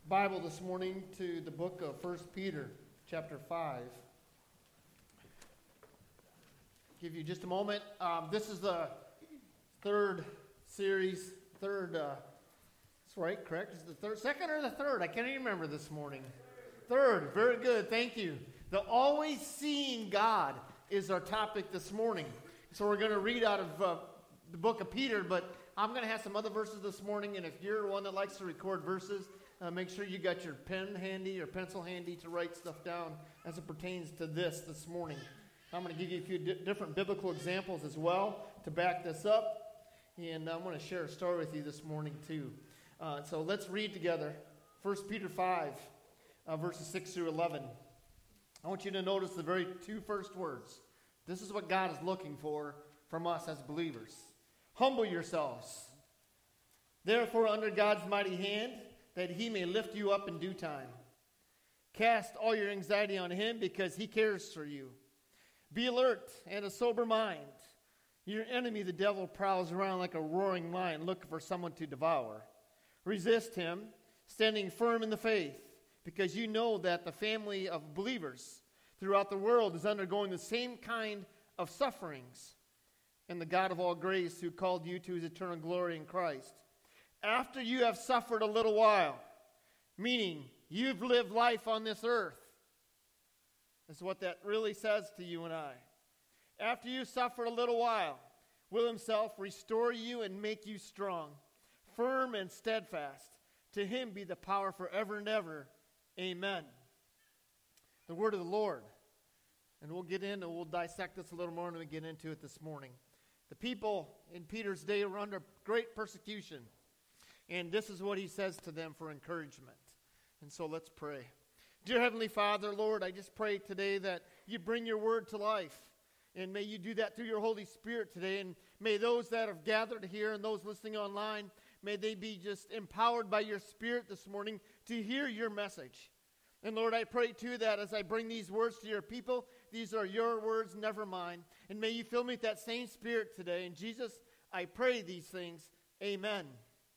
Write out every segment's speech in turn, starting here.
Bible this morning to the book of 1 Peter, chapter 5. Give you just a moment. This is the third series, that's right, correct? Is it the second or the third? I can't even remember this morning. Third, very good, thank you. The always seeing God is our topic this morning. So we're going to read out of the book of Peter, but I'm going to have some other verses this morning, and if you're one that likes to record verses, make sure you got your pen handy or pencil handy to write stuff down as it pertains to this morning. I'm going to give you a few different biblical examples as well to back this up, and I'm going to share a story with you this morning too. So let's read together 1 Peter 5, verses 6 through 11. I want you to notice the very two first words. This is what God is looking for from us as believers. Humble yourselves, therefore, under God's mighty hand, that he may lift you up in due time. Cast all your anxiety on him because he cares for you. Be alert and a sober mind. Your enemy, the devil, prowls around like a roaring lion looking for someone to devour. Resist him, standing firm in the faith, because you know that the family of believers throughout the world is undergoing the same kind of sufferings. And the God of all grace, who called you to his eternal glory in Christ, after you have suffered a little while, meaning you've lived life on this earth. That's what that really says to you and I. After you suffered a little while, will himself restore you and make you strong, firm and steadfast. To him be the power forever and ever. Amen. The word of the Lord. And we'll get in and we'll dissect this a little more when we get into it this morning. The people in Peter's day were under great persecution. And this is what he says to them for encouragement. And so let's pray. Dear Heavenly Father, Lord, I just pray today that you bring your word to life. And may you do that through your Holy Spirit today. And may those that have gathered here and those listening online, may they be just empowered by your Spirit this morning to hear your message. And Lord, I pray too that as I bring these words to your people, these are your words, never mine. And may you fill me with that same Spirit today. In Jesus, I pray these things. Amen.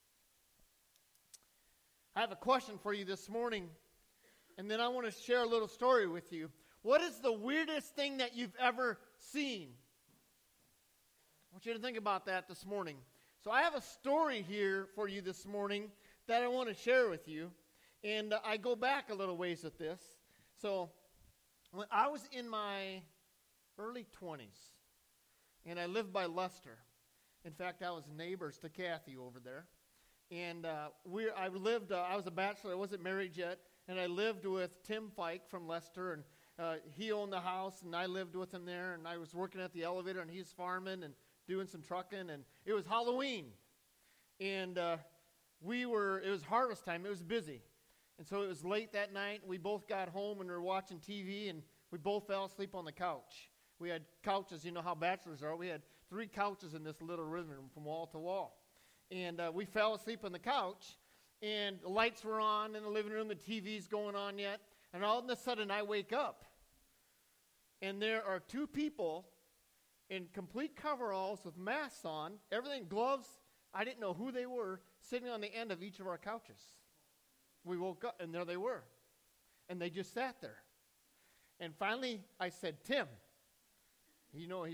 I have a question for you this morning, and then I want to share a little story with you. What is the weirdest thing that you've ever seen? I want you to think about that this morning. So I have a story here for you this morning that I want to share with you, and I go back a little ways with this. So when I was in my early 20s, and I lived by Lester. In fact, I was neighbors to Kathy over there. And I was a bachelor, I wasn't married yet, and I lived with Tim Fike from Lester, and he owned the house, and I lived with him there, and I was working at the elevator, and he was farming and doing some trucking, and it was Halloween. And it was harvest time, it was busy. And so it was late that night, we both got home, and we were watching TV, and we both fell asleep on the couch. We had couches, you know how bachelors are, we had 3 couches in this little living room from wall to wall. And we fell asleep on the couch, and the lights were on in the living room, the TV's going on yet, and all of a sudden I wake up, and there are 2 people in complete coveralls with masks on, everything, gloves, I didn't know who they were, sitting on the end of each of our couches. We woke up, and there they were, and they just sat there. And finally, I said, Tim, you know,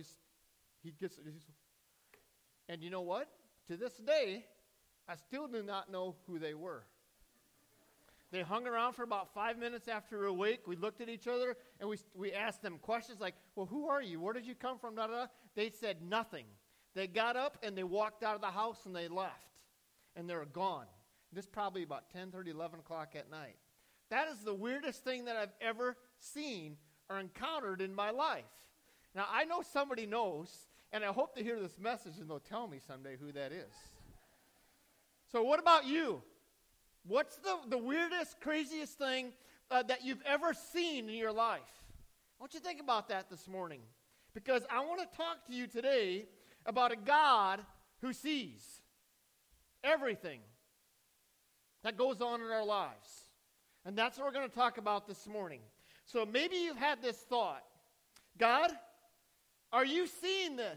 and you know what? To this day, I still do not know who they were. They hung around for about 5 minutes after we were awake. We looked at each other, and we asked them questions like, well, who are you? Where did you come from? Da, da, da. They said nothing. They got up, and they walked out of the house, and they left. And they were gone. This is probably about 10:30, 11 o'clock at night. That is the weirdest thing that I've ever seen or encountered in my life. Now, I know somebody knows, and I hope to hear this message, and they'll tell me someday who that is. So what about you? What's the weirdest, craziest thing that you've ever seen in your life? I want you to think about that this morning, because I want to talk to you today about a God who sees everything that goes on in our lives. And that's what we're going to talk about this morning. So maybe you've had this thought, God, are you seeing this?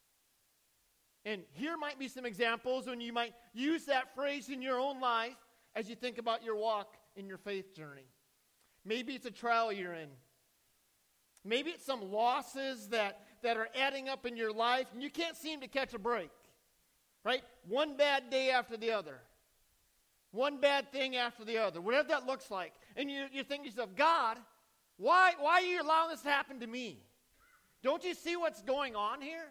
And here might be some examples when you might use that phrase in your own life as you think about your walk in your faith journey. Maybe it's a trial you're in. Maybe it's some losses that are adding up in your life, and you can't seem to catch a break, right? One bad day after the other. One bad thing after the other, whatever that looks like. And you think to yourself, God, why are you allowing this to happen to me? Don't you see what's going on here?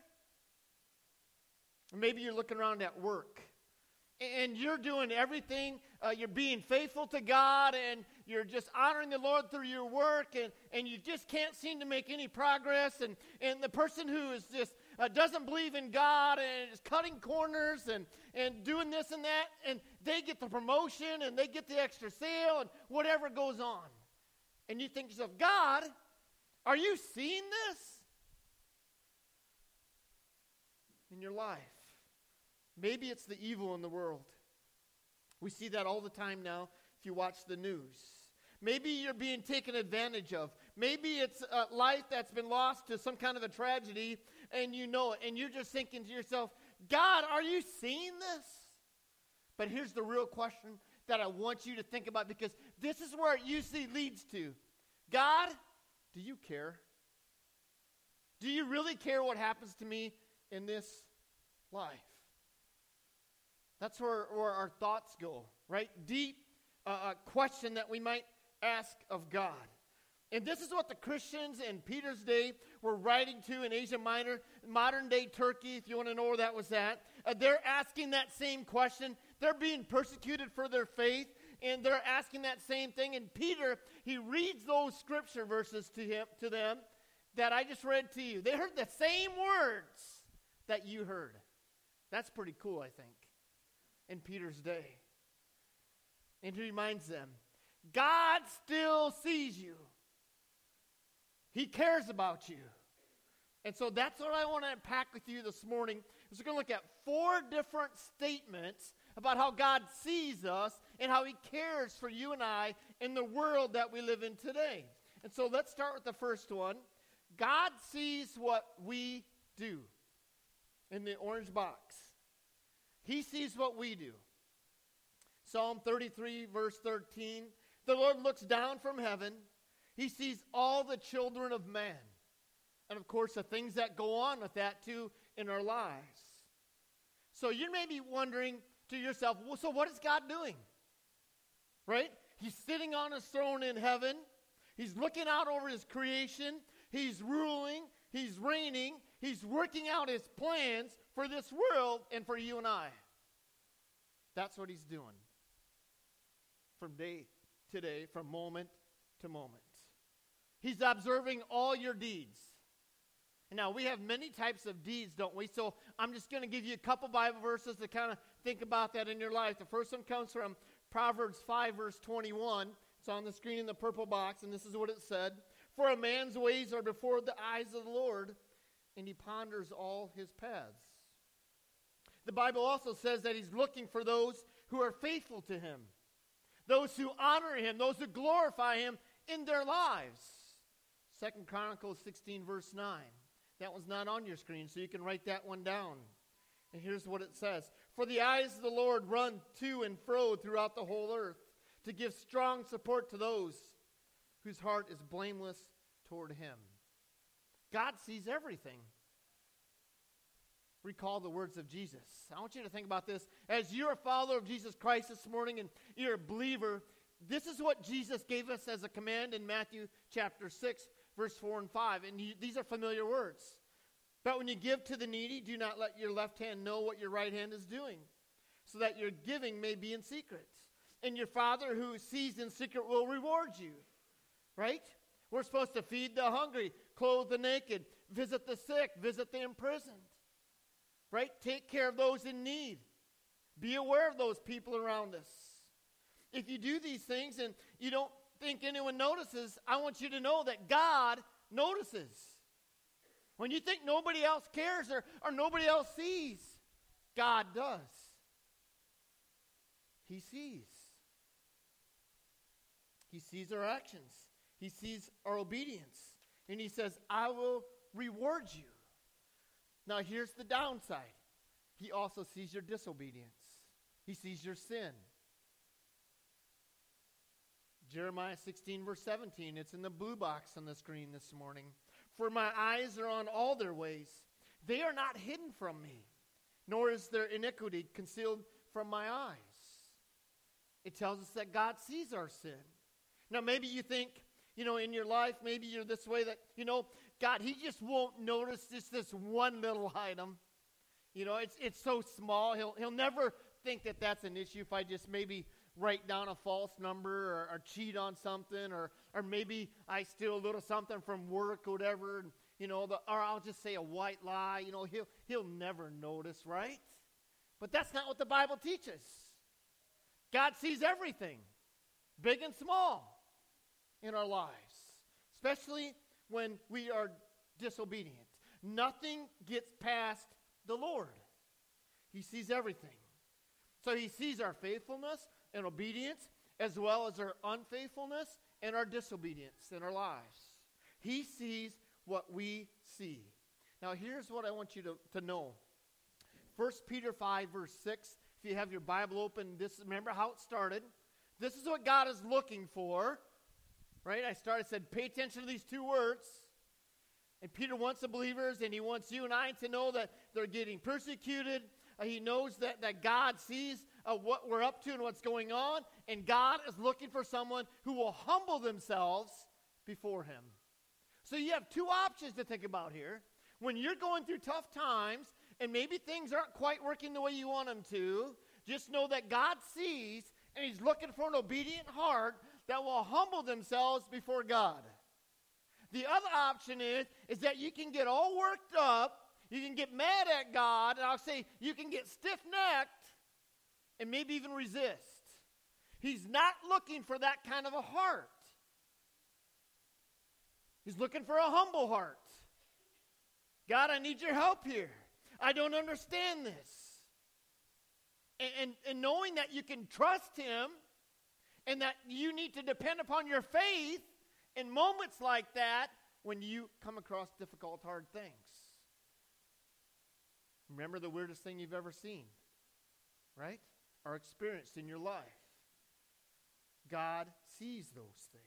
Or maybe you're looking around at work, and you're doing everything. You're being faithful to God, and you're just honoring the Lord through your work, and you just can't seem to make any progress. And the person who is just doesn't believe in God and is cutting corners and doing this and that, and they get the promotion and they get the extra sale and whatever goes on. And you think to yourself, God, are you seeing this in your life? Maybe it's the evil in the world. We see that all the time now if you watch the news. Maybe you're being taken advantage of. Maybe it's a life that's been lost to some kind of a tragedy, and you know it, and you're just thinking to yourself, God, are you seeing this? But here's the real question that I want you to think about, because this is where it usually leads to. God, do you care? Do you really care what happens to me in this life? That's where our thoughts go, right? Deep question that we might ask of God. And this is what the Christians in Peter's day were writing to in Asia Minor, modern day Turkey, if you want to know where that was at. They're asking that same question. They're being persecuted for their faith, and they're asking that same thing. And Peter, he reads those scripture verses to them that I just read to you. They heard the same words that you heard. That's pretty cool, I think, in Peter's day. And he reminds them, God still sees you. He cares about you. And so that's what I want to unpack with you this morning. Is we're going to look at 4 different statements about how God sees us and how he cares for you and I in the world that we live in today. And so let's start with the first one. God sees what we do. In the orange box. He sees what we do. Psalm 33, verse 13. The Lord looks down from heaven. He sees all the children of man. And of course, the things that go on with that too in our lives. So you may be wondering to yourself, well, so what is God doing? Right? He's sitting on his throne in heaven. He's looking out over his creation. He's ruling. He's reigning. He's working out his plans for this world and for you and I. That's what he's doing. From day to day, from moment to moment. He's observing all your deeds. And now, we have many types of deeds, don't we? So I'm just going to give you a couple Bible verses to kind of think about that in your life. The first one comes from Proverbs 5, verse 21. It's on the screen in the purple box, and this is what it said. For a man's ways are before the eyes of the Lord, and he ponders all his paths. The Bible also says that he's looking for those who are faithful to him, those who honor him, those who glorify him in their lives. 2 Chronicles 16, verse 9. That one's not on your screen, so you can write that one down. And here's what it says. For the eyes of the Lord run to and fro throughout the whole earth, to give strong support to those whose heart is blameless toward him. God sees everything. Recall the words of Jesus. I want you to think about this. As you're a follower of Jesus Christ this morning and you're a believer, this is what Jesus gave us as a command in Matthew chapter 6, verse 4 and 5. And these are familiar words. But when you give to the needy, do not let your left hand know what your right hand is doing, so that your giving may be in secret. And your Father who sees in secret will reward you. Right? We're supposed to feed the hungry, clothe the naked, visit the sick, visit the imprisoned. Right? Take care of those in need. Be aware of those people around us. If you do these things and you don't think anyone notices, I want you to know that God notices. When you think nobody else cares or nobody else sees, God does. He sees. He sees our actions. He sees our obedience. And he says, I will reward you. Now here's the downside. He also sees your disobedience. He sees your sin. Jeremiah 16, verse 17. It's in the blue box on the screen this morning. For my eyes are on all their ways. They are not hidden from me, nor is their iniquity concealed from my eyes. It tells us that God sees our sin. Now, maybe you think, in your life, maybe you're this way that, God, he just won't notice just this one little item. It's so small. He'll never think that that's an issue if I just maybe write down a false number or cheat on something or maybe I steal a little something from work or whatever, or I'll just say a white lie. He'll never notice, right? But that's not what the Bible teaches. God sees everything, big and small, in our lives, especially when we are disobedient. Nothing gets past the Lord. He sees everything. So he sees our faithfulness and obedience as well as our unfaithfulness and our disobedience in our lives. He sees what we see. Now here's what I want you to know. 1 Peter 5 verse 6. If you have your Bible open, remember how it started. This is what God is looking for. Right? I said, pay attention to these two words. And Peter wants the believers, and he wants you and I to know that they're getting persecuted. He knows that God sees what we're up to and what's going on. And God is looking for someone who will humble themselves before him. So you have two options to think about here. When you're going through tough times, and maybe things aren't quite working the way you want them to, just know that God sees, and he's looking for an obedient heart that will humble themselves before God. The other option is that you can get all worked up, you can get mad at God, and I'll say you can get stiff-necked and maybe even resist. He's not looking for that kind of a heart. He's looking for a humble heart. God, I need your help here. I don't understand this. And knowing that you can trust him and that you need to depend upon your faith in moments like that when you come across difficult, hard things. Remember the weirdest thing you've ever seen, right? Or experienced in your life. God sees those things.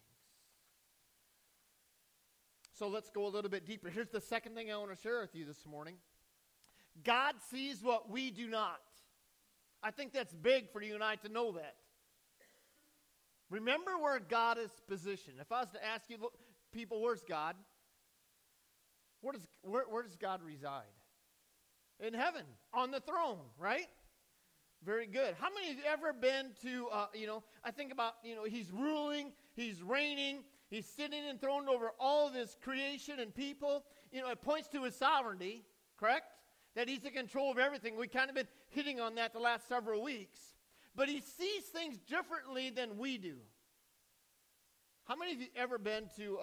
So let's go a little bit deeper. Here's the second thing I want to share with you this morning. God sees what we do not. I think that's big for you and I to know that. Remember where God is positioned. If I was to ask you, people, where's God? Where does God reside? In heaven, on the throne, right? Very good. How many of you ever been to, I think about, he's ruling, he's reigning, he's sitting enthroned over all of his creation and people. It points to his sovereignty, correct? That he's in control of everything. We've kind of been hitting on that the last several weeks. But he sees things differently than we do. How many of you ever been to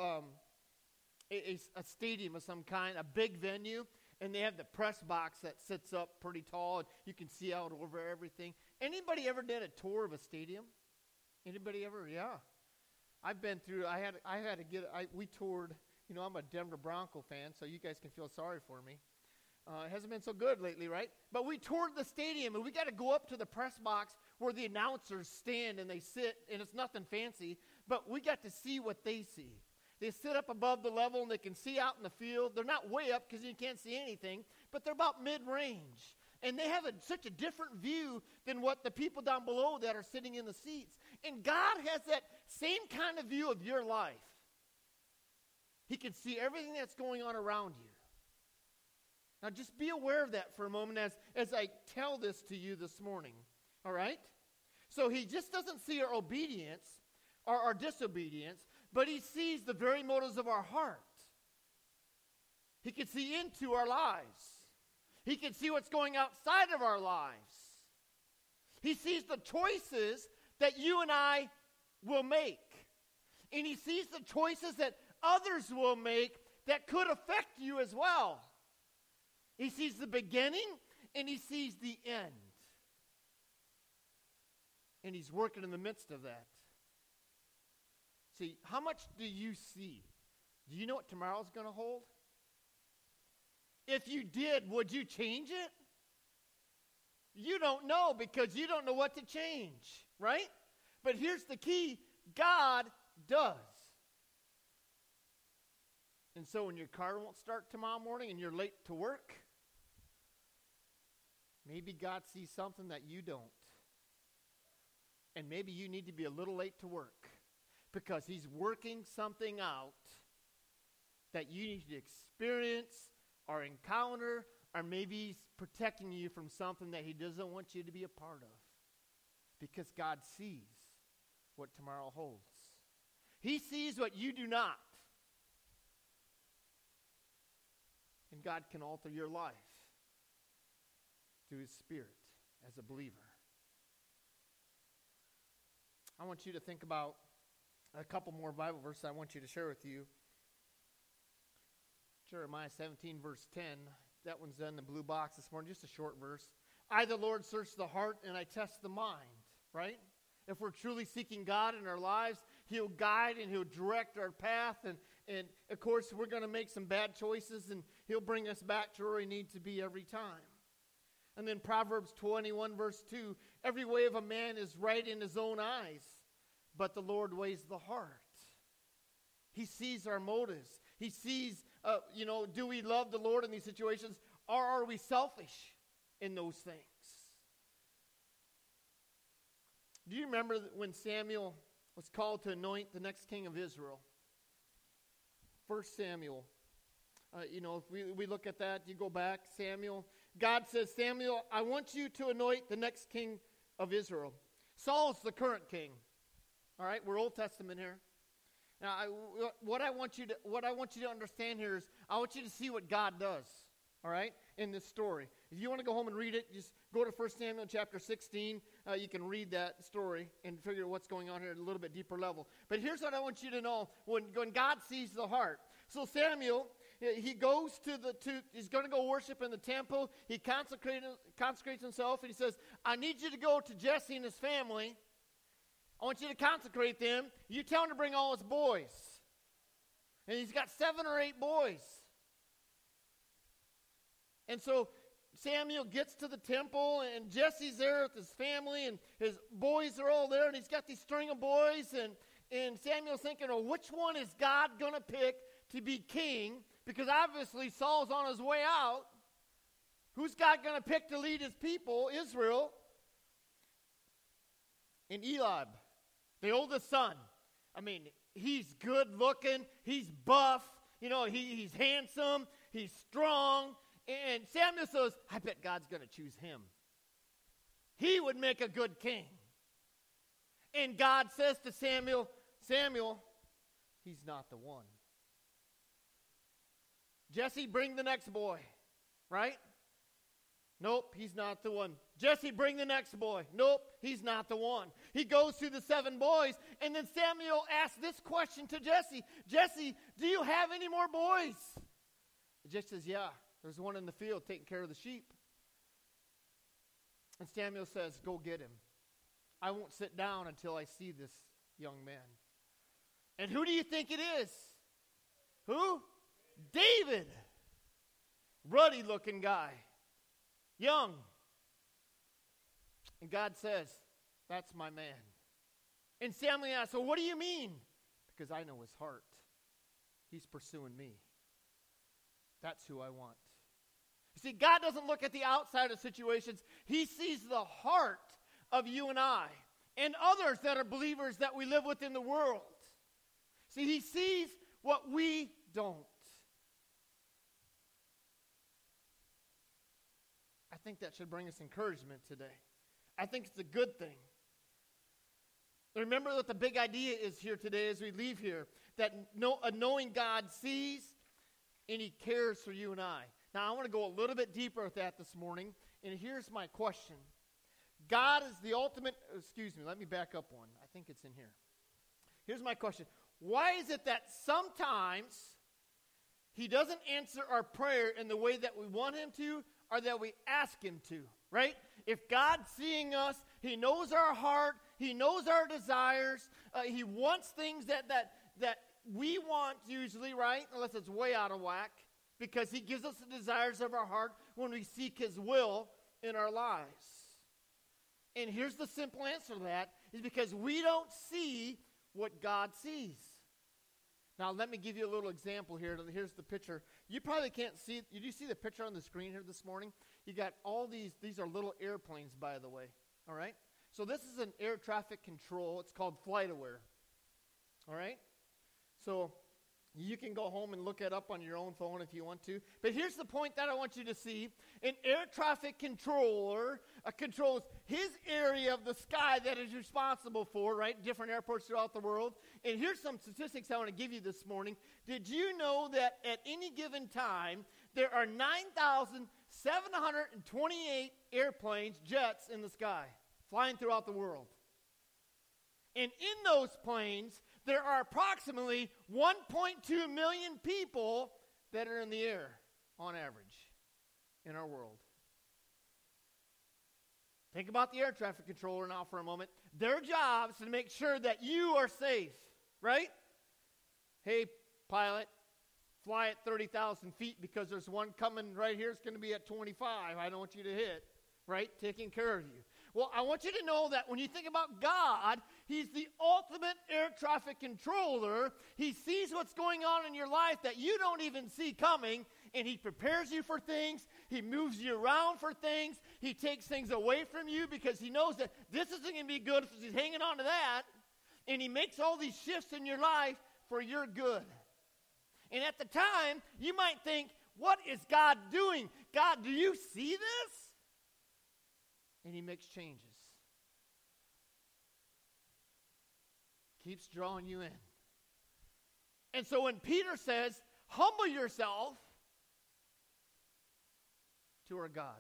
a stadium of some kind, a big venue, and they have the press box that sits up pretty tall, and you can see out over everything? Anybody ever did a tour of a stadium? Anybody ever? Yeah. I've been through, we toured, I'm a Denver Bronco fan, so you guys can feel sorry for me. It hasn't been so good lately, right? But we toured the stadium, and we got to go up to the press box where the announcers stand and they sit, and it's nothing fancy, but we got to see what they see. They sit up above the level, and they can see out in the field. They're not way up because you can't see anything, but they're about mid-range. And they have such a different view than what the people down below that are sitting in the seats. And God has that same kind of view of your life. He can see everything that's going on around you. Now just be aware of that for a moment as I tell this to you this morning. All right? So he just doesn't see our obedience or our disobedience, but he sees the very motives of our heart. He can see into our lives. He can see what's going outside of our lives. He sees the choices that you and I will make. And he sees the choices that others will make that could affect you as well. He sees the beginning and he sees the end. And he's working in the midst of that. See, how much do you see? Do you know what tomorrow's going to hold? If you did, would you change it? You don't know because you don't know what to change, right? But here's the key God does. And so when your car won't start tomorrow morning and you're late to work, maybe God sees something that you don't. And maybe you need to be a little late to work because he's working something out that you need to experience or encounter, or maybe he's protecting you from something that he doesn't want you to be a part of. Because God sees what tomorrow holds. He sees what you do not. And God can alter your life through his Spirit as a believer. I want you to think about a couple more Bible verses I want you to share with you. Jeremiah 17, verse 10. That one's in the blue box this morning, just a short verse. I, the Lord, search the heart and I test the mind, right? If we're truly seeking God in our lives, he'll guide and he'll direct our path. And of course, we're going to make some bad choices, and he'll bring us back to where we need to be every time. And then Proverbs 21, verse 2, every way of a man is right in his own eyes, but the Lord weighs the heart. He sees our motives. He sees, do we love the Lord in these situations, or are we selfish in those things? Do you remember when Samuel was called to anoint the next king of Israel? 1 Samuel. If we look at that, you go back, Samuel. God says, Samuel, I want you to anoint the next king of Israel. Saul's the current king. All right, we're Old Testament here. Now, what I want you to understand here is I want you to see what God does, all right, in this story. If you want to go home and read it, just go to 1 Samuel chapter 16. You can read that story and figure what's going on here at a little bit deeper level. But here's what I want you to know when God sees the heart. So Samuel, he goes he's going to go worship in the temple. He consecrates himself, and he says, I need you to go to Jesse and his family. I want you to consecrate them. You tell him to bring all his boys. And he's got 7 or 8 boys. And so Samuel gets to the temple, and Jesse's there with his family, and his boys are all there, and he's got these string of boys, and Samuel's thinking, which one is God going to pick to be king? Because obviously Saul's on his way out. Who's God going to pick to lead his people, Israel? And Eliab, the oldest son. I mean, he's good looking, he's buff, he's handsome, he's strong. And Samuel says, I bet God's going to choose him. He would make a good king. And God says to Samuel, he's not the one. Jesse, bring the next boy, right? Nope, he's not the one. Jesse, bring the next boy. Nope, he's not the one. He goes through the 7 boys, and then Samuel asks this question to Jesse. Jesse, do you have any more boys? Jesse says, yeah, there's one in the field taking care of the sheep. And Samuel says, go get him. I won't sit down until I see this young man. And who do you think it is? Who? David. Ruddy looking guy. Young. And God says, that's my man. And Samuel asks, well, what do you mean? Because I know his heart. He's pursuing me. That's who I want. You see, God doesn't look at the outside of situations. He sees the heart of you and I and others that are believers that we live with in the world. See, he sees what we don't. I think that should bring us encouragement today. I think it's a good thing. Remember what the big idea is here today as we leave here, that knowing God sees and he cares for you and I. Now, I want to go a little bit deeper with that this morning, and here's my question. God is the ultimate, let me back up one. I think it's in here. Here's my question. Why is it that sometimes he doesn't answer our prayer in the way that we want him to or that we ask him to, right? If God's seeing us, he knows our heart, he knows our desires, he wants things that we want usually, right? Unless it's way out of whack, because he gives us the desires of our heart when we seek his will in our lives. And here's the simple answer to that, is because we don't see what God sees. Now, let me give you a little example here. Here's the picture. You probably can't see it. Did you see the picture on the screen here this morning? You got all these are little airplanes, by the way. All right? So this is an air traffic control. It's called FlightAware. All right? So you can go home and look it up on your own phone if you want to. But here's the point that I want you to see. An air traffic controller controls his area of the sky that is responsible for, right, different airports throughout the world. And here's some statistics I want to give you this morning. Did you know that at any given time, there are 9,728 airplanes, jets in the sky, flying throughout the world? And in those planes, there are approximately 1.2 million people that are in the air on average in our world. Think about the air traffic controller now for a moment. Their job is to make sure that you are safe, right? Hey, pilot, fly at 30,000 feet because there's one coming right here. It's going to be at 25. I don't want you to hit, right? Taking care of you. Well, I want you to know that when you think about God, He's the ultimate air traffic controller. He sees what's going on in your life that you don't even see coming, and He prepares you for things. He moves you around for things. He takes things away from you because He knows that this isn't going to be good, so He's hanging on to that. And He makes all these shifts in your life for your good. And at the time, you might think, what is God doing? God, do you see this? And He makes changes. Keeps drawing you in. And so when Peter says, humble yourself to our God.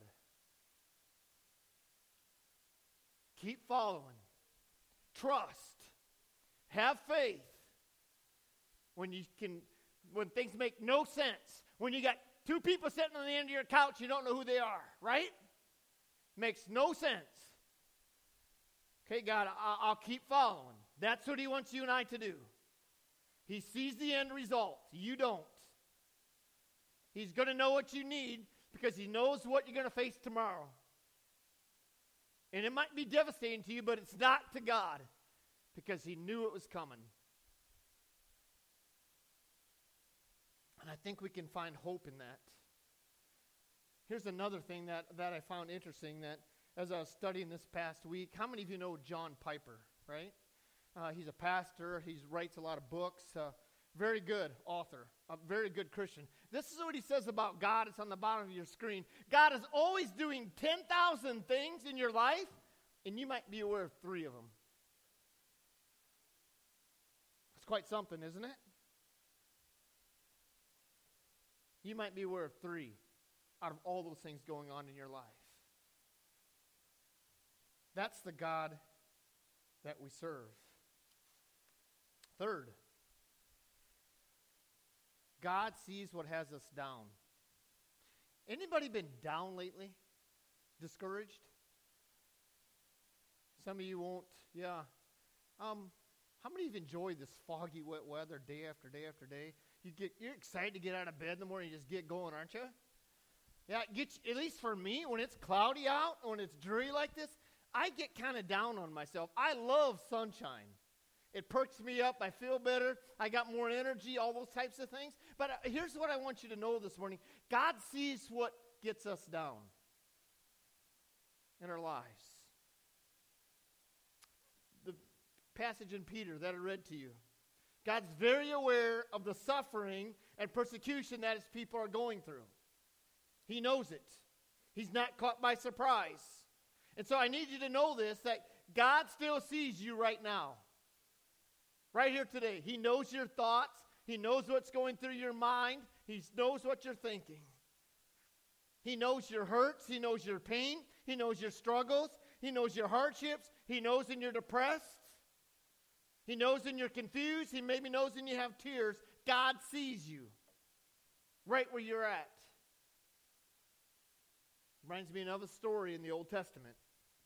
Keep following. Trust. Have faith. When things make no sense. When you got two people sitting on the end of your couch, you don't know who they are, right? Makes no sense. Okay, God, I'll keep following. That's what He wants you and I to do. He sees the end result. You don't. He's going to know what you need because He knows what you're going to face tomorrow. And it might be devastating to you, but it's not to God because He knew it was coming. And I think we can find hope in that. Here's another thing that I found interesting that as I was studying this past week, how many of you know John Piper, right? He's a pastor. He writes a lot of books. Very good author. A very good Christian. This is what he says about God. It's on the bottom of your screen. God is always doing 10,000 things in your life, and you might be aware of 3 of them. It's quite something, isn't it? You might be aware of 3 out of all those things going on in your life. That's the God that we serve. Third, God sees what has us down. Anybody been down lately? Discouraged? Some of you won't. Yeah. How many of you enjoy this foggy, wet weather day after day after day? You're excited to get out of bed in the morning and just get going, aren't you? Yeah, at least for me, when it's cloudy out, when it's dreary like this, I get kind of down on myself. I love sunshine. It perks me up. I feel better. I got more energy, all those types of things. But here's what I want you to know this morning. God sees what gets us down in our lives. The passage in Peter that I read to you. God's very aware of the suffering and persecution that His people are going through. He knows it. He's not caught by surprise. And so I need you to know this, that God still sees you right now. Right here today. He knows your thoughts. He knows what's going through your mind. He knows what you're thinking. He knows your hurts. He knows your pain. He knows your struggles. He knows your hardships. He knows when you're depressed. He knows when you're confused. He maybe knows when you have tears. God sees you right where you're at. Reminds me of a story in the Old Testament.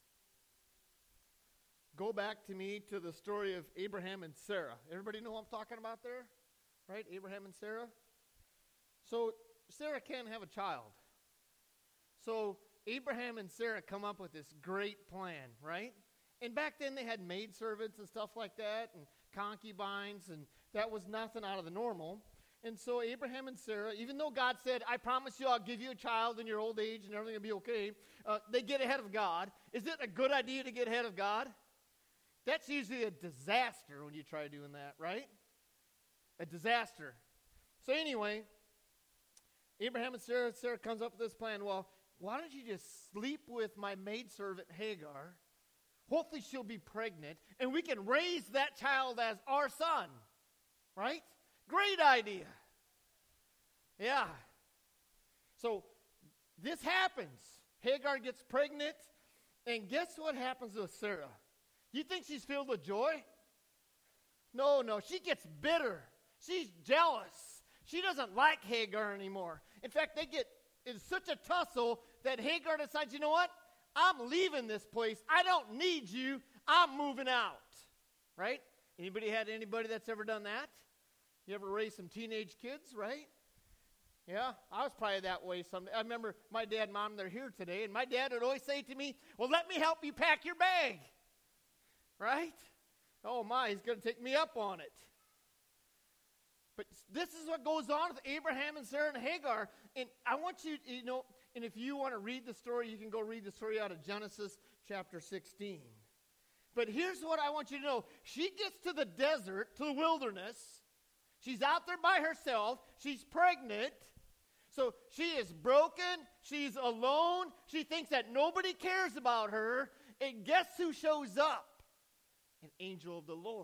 Go back to the story of Abraham and Sarah. Everybody know what I'm talking about there? Right? Abraham and Sarah. So Sarah can't have a child. So Abraham and Sarah come up with this great plan, right? And back then they had maidservants and stuff like that, and concubines, and that was nothing out of the normal. And so Abraham and Sarah, even though God said, I promise you I'll give you a child in your old age and everything will be okay, they get ahead of God. Is it a good idea to get ahead of God? That's usually a disaster when you try doing that, right? A disaster. So anyway, Abraham and Sarah comes up with this plan. Well, why don't you just sleep with my maidservant Hagar? Hopefully she'll be pregnant, and we can raise that child as our son. Right? Great idea. Yeah. So this happens. Hagar gets pregnant, and guess what happens with Sarah? You think she's filled with joy? No. She gets bitter. She's jealous. She doesn't like Hagar anymore. In fact, they get in such a tussle that Hagar decides, you know what? I'm leaving this place. I don't need you. I'm moving out. Right? Anybody had anybody that's ever done that? You ever raised some teenage kids, right? Yeah, I was probably that way someday. I remember my dad and mom, they're here today, and my dad would always say to me, well, let me help you pack your bag. Right? Oh my, he's going to take me up on it. But this is what goes on with Abraham and Sarah and Hagar. And I want you, and if you want to read the story, you can go read the story out of Genesis chapter 16. But here's what I want you to know. She gets to the desert, to the wilderness. She's out there by herself. She's pregnant. So she is broken. She's alone. She thinks that nobody cares about her. And guess who shows up? An angel of the Lord.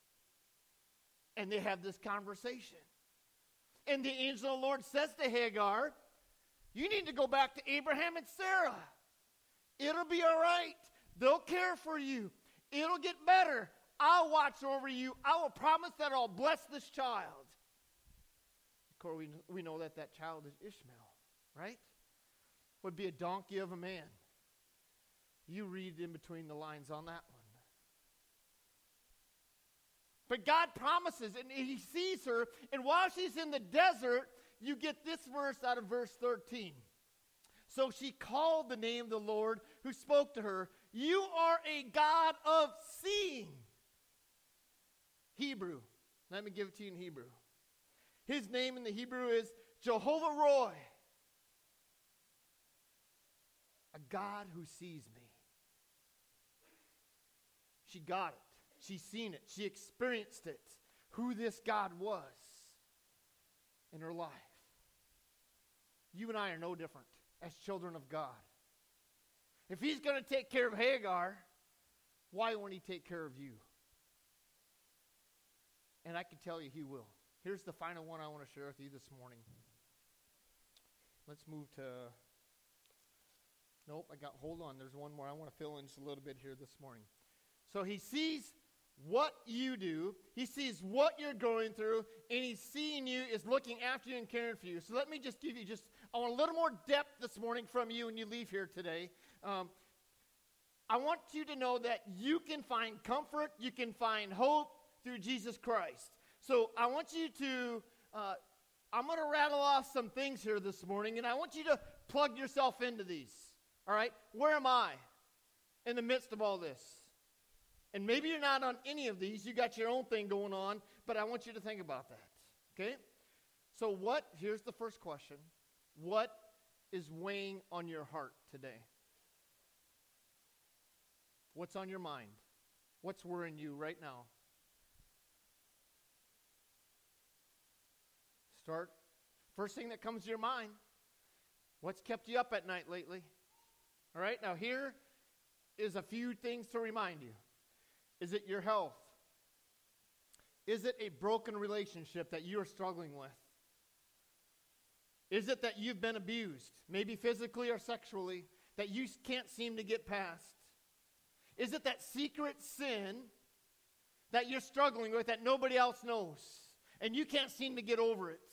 And they have this conversation. And the angel of the Lord says to Hagar, you need to go back to Abraham and Sarah. It'll be all right. They'll care for you. It'll get better. I'll watch over you. I will promise that I'll bless this child. Of course, we know that child is Ishmael, right? Would be a donkey of a man. You read in between the lines on that one. But God promises, and he sees her, and while she's in the desert, you get this verse out of verse 13. So she called the name of the Lord who spoke to her, you are a God of seeing. Hebrew. Let me give it to you in Hebrew. His name in the Hebrew is Jehovah Roy. A God who sees me. She got it. She's seen it. She experienced it. Who this God was in her life. You and I are no different as children of God. If he's going to take care of Hagar, why won't he take care of you? And I can tell you he will. Here's the final one I want to share with you this morning. Let's move to... hold on. There's one more. I want to fill in just a little bit here this morning. So he sees what you do. He sees what you're going through. And he's seeing you, is looking after you and caring for you. So let me just give you I want a little more depth this morning from you when you leave here today. I want you to know that you can find comfort. You can find hope through Jesus Christ. So I want you to, I'm going to rattle off some things here this morning, and I want you to plug yourself into these. All right? Where am I in the midst of all this? And maybe you're not on any of these. You got your own thing going on, but I want you to think about that. Okay? So here's the first question. What is weighing on your heart today? What's on your mind? What's worrying you right now? First thing that comes to your mind. What's kept you up at night lately? All right, now here is a few things to remind you. Is it your health? Is it a broken relationship that you are struggling with? Is it that you've been abused, maybe physically or sexually, that you can't seem to get past? Is it that secret sin that you're struggling with that nobody else knows, and you can't seem to get over it?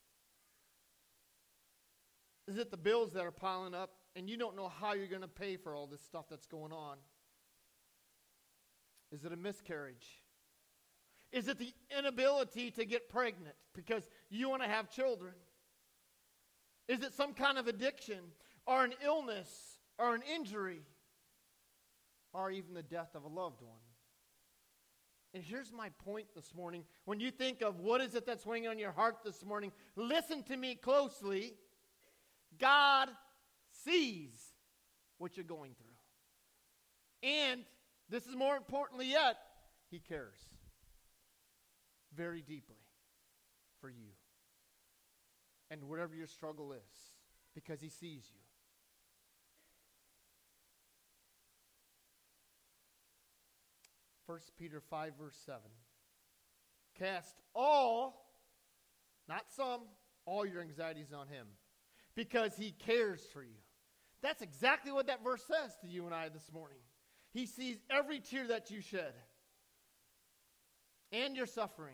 Is it the bills that are piling up, and you don't know how you're going to pay for all this stuff that's going on? Is it a miscarriage? Is it the inability to get pregnant because you want to have children? Is it some kind of addiction or an illness or an injury? or even the death of a loved one. And here's my point this morning. When you think of what is it that's weighing on your heart this morning, listen to me closely. God sees what you're going through. And this is more importantly yet, He cares very deeply for you. And whatever your struggle is, because He sees you. 1 Peter 5, verse 7. Cast all, not some, all your anxieties on Him, because He cares for you. That's exactly what that verse says to you and I this morning. He sees every tear that you shed and your suffering.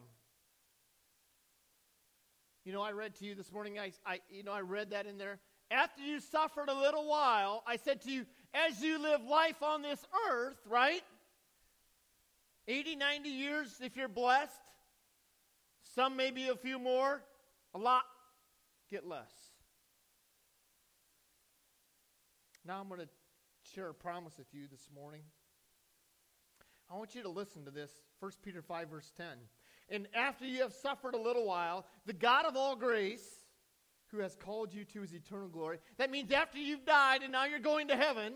You know, I read to you this morning, I read that in there. After you suffered a little while, I said to you, as you live life on this earth, right? 80, 90 years if you're blessed. Some maybe a few more. A lot get less. Now I'm going to share a promise with you this morning. I want you to listen to this. 1 Peter 5, verse 10. And after you have suffered a little while, the God of all grace, who has called you to His eternal glory. That means after you've died and now you're going to heaven.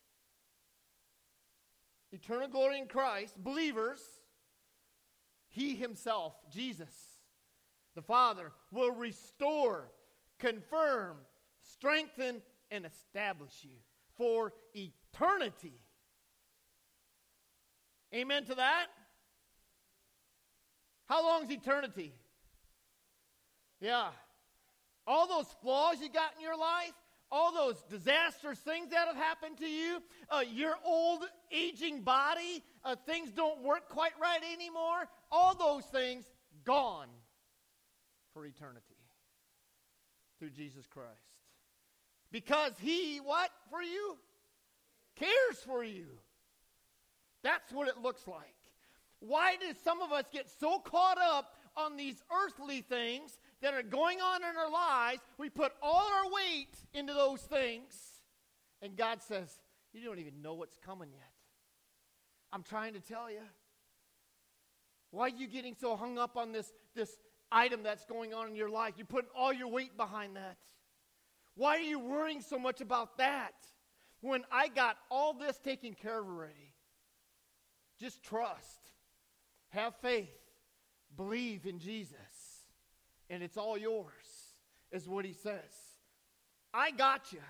Eternal glory in Christ. Believers. He Himself, Jesus, the Father, will restore, confirm, strengthen, and establish you for eternity. Amen to that? How long is eternity? Yeah. All those flaws you got in your life, all those disastrous things that have happened to you, your old aging body, things don't work quite right anymore, all those things gone for eternity through Jesus Christ. Because He, what for you? Cares for you. That's what it looks like. Why do some of us get so caught up on these earthly things that are going on in our lives? We put all our weight into those things, and God says, you don't even know what's coming yet. I'm trying to tell you. Why are you getting so hung up on this item that's going on in your life? You're putting all your weight behind that. Why are you worrying so much about that when I got all this taken care of already? Just trust. Have faith. Believe in Jesus. And it's all yours, is what He says. I got you.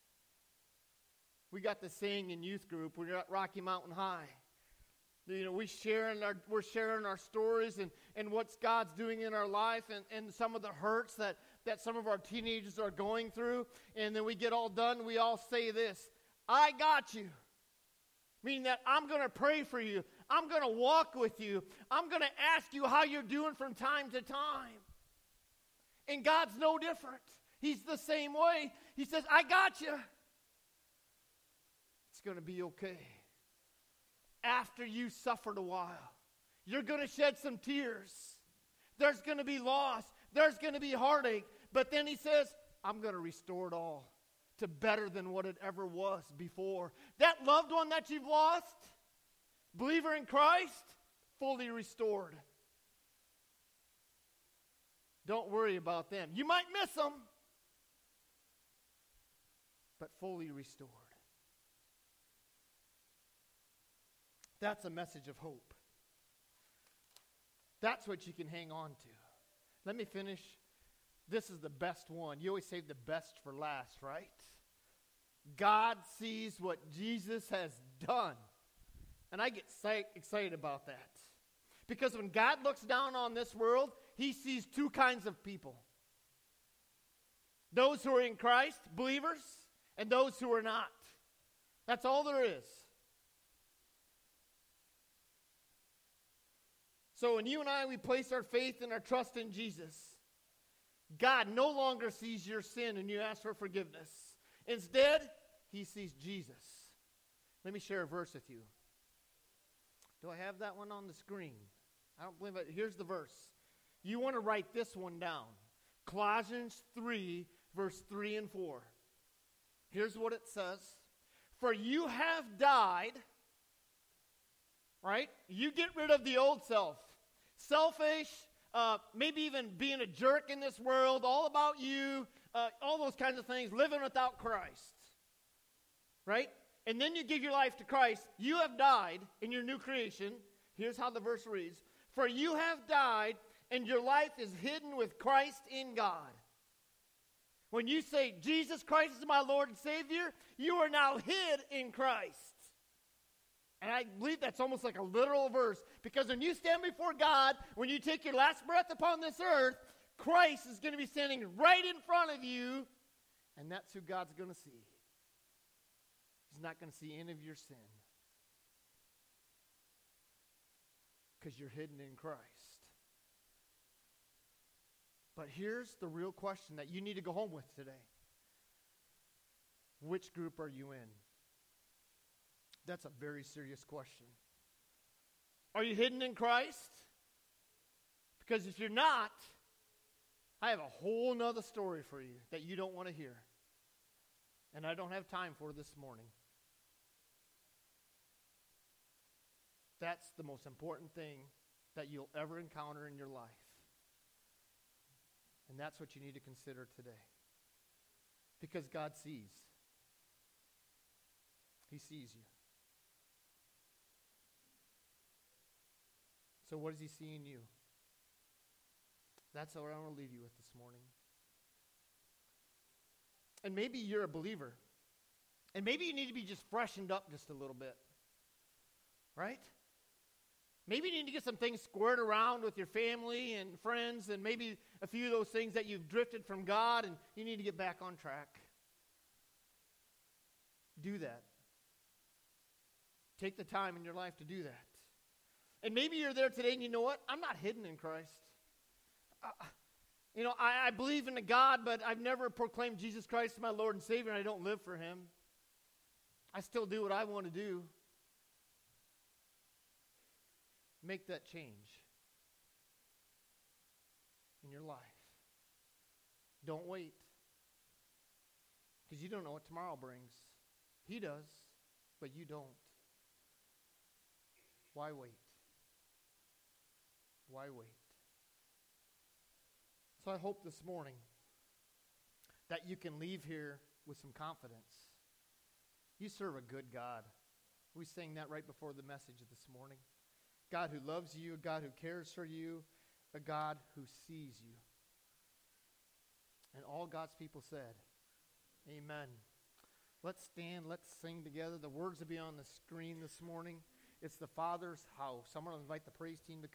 We got the saying in youth group. We're at Rocky Mountain High. You know, we're sharing our stories and what God's doing in our life and some of the hurts that some of our teenagers are going through. And then we get all done, we all say this, I got you. Meaning that I'm going to pray for you. I'm going to walk with you. I'm going to ask you how you're doing from time to time. And God's no different. He's the same way. He says, I got you. It's going to be okay. After you suffered a while, you're going to shed some tears. There's going to be loss. There's going to be heartache. But then He says, I'm going to restore it all to better than what it ever was before. That loved one that you've lost, believer in Christ, fully restored. Don't worry about them. You might miss them, but fully restored. That's a message of hope. That's what you can hang on to. Let me finish. This is the best one. You always save the best for last, right? God sees what Jesus has done. And I get excited about that. Because when God looks down on this world, He sees two kinds of people. Those who are in Christ, believers, and those who are not. That's all there is. So when you and I, we place our faith and our trust in Jesus, God no longer sees your sin and you ask for forgiveness. Instead, He sees Jesus. Let me share a verse with you. Do I have that one on the screen? I don't believe it. Here's the verse. You want to write this one down. Colossians 3, verse 3 and 4. Here's what it says. For you have died, right? You get rid of the old self. Selfish, maybe even being a jerk in this world, all about you, all those kinds of things, living without Christ, right? And then you give your life to Christ. You have died in your new creation. Here's how the verse reads. For you have died, and your life is hidden with Christ in God. When you say, Jesus Christ is my Lord and Savior, you are now hid in Christ. And I believe that's almost like a literal verse, because when you stand before God, when you take your last breath upon this earth, Christ is going to be standing right in front of you, and that's who God's going to see. He's not going to see any of your sin, because you're hidden in Christ. But here's the real question that you need to go home with today. Which group are you in? That's a very serious question. Are you hidden in Christ? Because if you're not, I have a whole nother story for you that you don't want to hear. And I don't have time for this morning. That's the most important thing that you'll ever encounter in your life. And that's what you need to consider today. Because God sees. He sees you. So what does he see in you? That's what I want to leave you with this morning. And maybe you're a believer. And maybe you need to be just freshened up just a little bit. Right? Maybe you need to get some things squared around with your family and friends, and maybe a few of those things that you've drifted from God, and you need to get back on track. Do that. Take the time in your life to do that. And maybe you're there today and you know what? I'm not hidden in Christ. I believe in a God, but I've never proclaimed Jesus Christ as my Lord and Savior, and I don't live for him. I still do what I want to do. Make that change in your life. Don't wait. Because you don't know what tomorrow brings. He does, but you don't. Why wait? Why wait? So I hope this morning that you can leave here with some confidence. You serve a good God. We sang that right before the message this morning. God who loves you, a God who cares for you, a God who sees you. And all God's people said, amen. Let's stand, let's sing together. The words will be on the screen this morning. It's the Father's house. I'm going to invite the praise team to